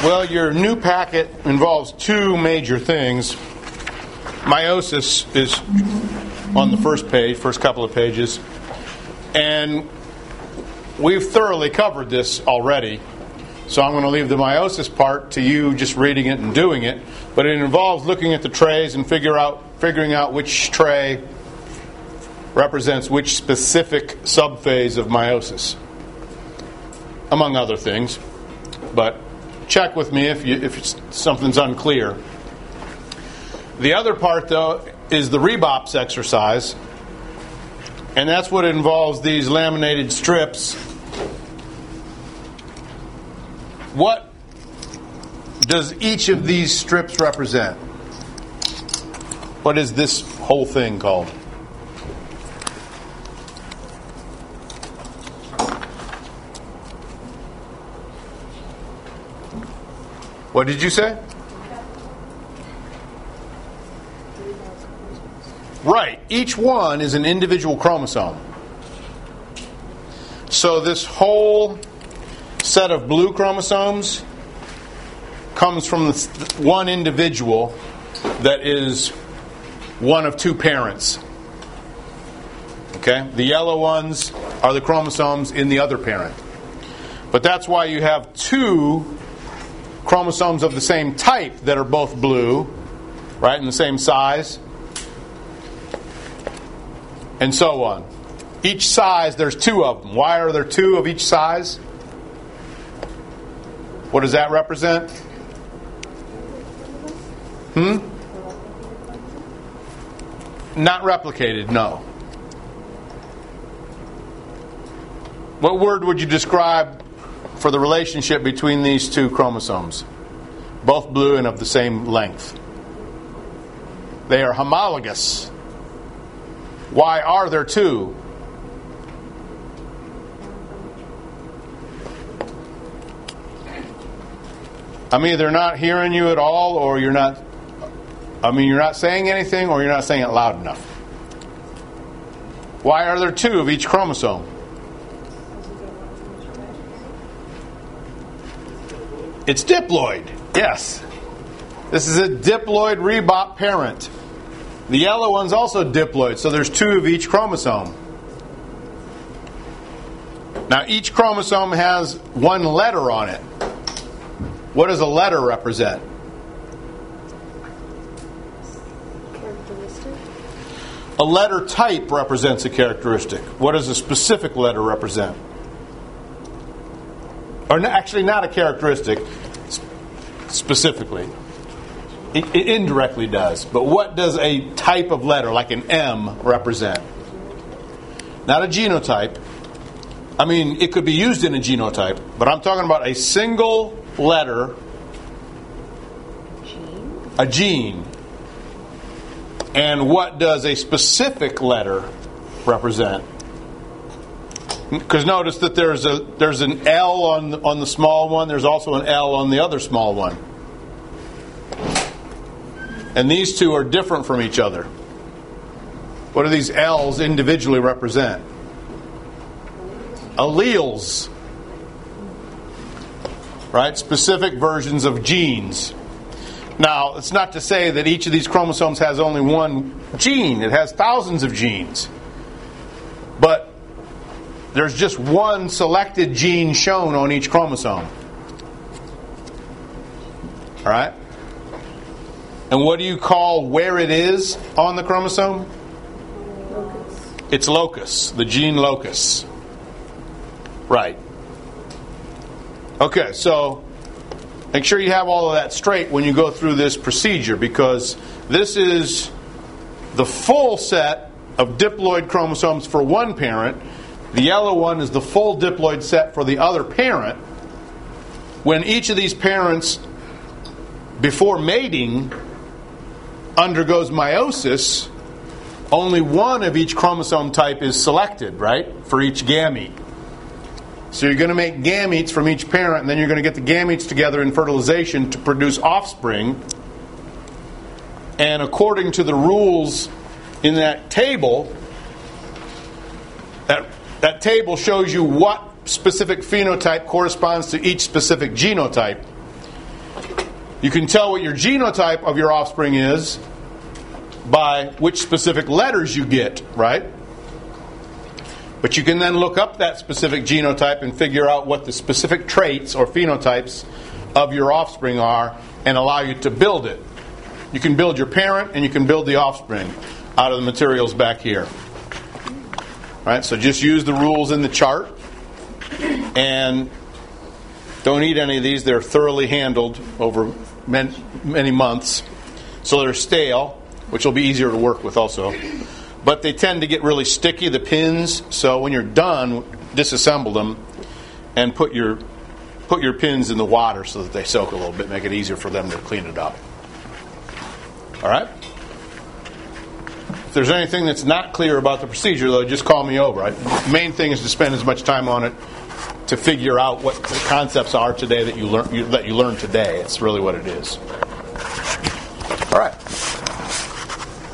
Well, your new packet involves two major things. Meiosis is on the first page, first couple of pages. And we've thoroughly covered this already. So I'm going to leave the meiosis part to you just reading it and doing it. But it involves looking at the trays and figuring out which tray represents which specific subphase of meiosis, among other things. But check with me if something's unclear. The other part, though, is the Rebops exercise, and that's what involves these laminated strips. What does each of these strips represent? What is this whole thing called? What did you say? Right. Each one is an individual chromosome. So this whole set of blue chromosomes comes from one individual that is one of two parents. Okay? The yellow ones are the chromosomes in the other parent. But that's why you have two chromosomes of the same type that are both blue, right, and the same size, and so on. Each size, there's two of them. Why are there two of each size? What does that represent? Not replicated, no. What word would you describe for the relationship between these two chromosomes? Both blue and of the same length. They are homologous. Why are there two? I'm either not hearing you at all, or you're not saying anything, or you're not saying it loud enough. Why are there two of each chromosome? It's diploid. Yes. This is a diploid Rebop parent. The yellow one's also diploid, so there's two of each chromosome. Now, each chromosome has one letter on it. What does a letter represent? Characteristic? A letter type represents a characteristic. What does a specific letter represent? Or actually, not a characteristic specifically. It indirectly does. But what does a type of letter, like an M, represent? Not a genotype. I mean, it could be used in a genotype, but I'm talking about a single letter, a gene. And what does a specific letter represent? Because notice that there's an L on the small one. There's also an L on the other small one. And these two are different from each other. What do these L's individually represent? Alleles. Right? Specific versions of genes. Now, it's not to say that each of these chromosomes has only one gene. It has thousands of genes. But there's just one selected gene shown on each chromosome. All right? And what do you call where it is on the chromosome? Locus. It's locus, the gene locus. Right. Okay, so make sure you have all of that straight when you go through this procedure, because this is the full set of diploid chromosomes for one parent. The yellow one is the full diploid set for the other parent. When each of these parents, before mating, undergoes meiosis, only one of each chromosome type is selected, right, for each gamete. So you're going to make gametes from each parent, and then you're going to get the gametes together in fertilization to produce offspring. And according to the rules in that table, that table shows you what specific phenotype corresponds to each specific genotype. You can tell what your genotype of your offspring is by which specific letters you get, right? But you can then look up that specific genotype and figure out what the specific traits or phenotypes of your offspring are and allow you to build it. You can build your parent and you can build the offspring out of the materials back here. All right, so just use the rules in the chart and don't eat any of these. They're thoroughly handled over many months. So they're stale, which will be easier to work with also. But they tend to get really sticky, the pins. So when you're done, disassemble them and put your pins in the water so that they soak a little bit, make it easier for them to clean it up. All right? If there's anything that's not clear about the procedure, though, just call me over. The main thing is to spend as much time on it to figure out what the concepts are today that you learn today. It's really what it is.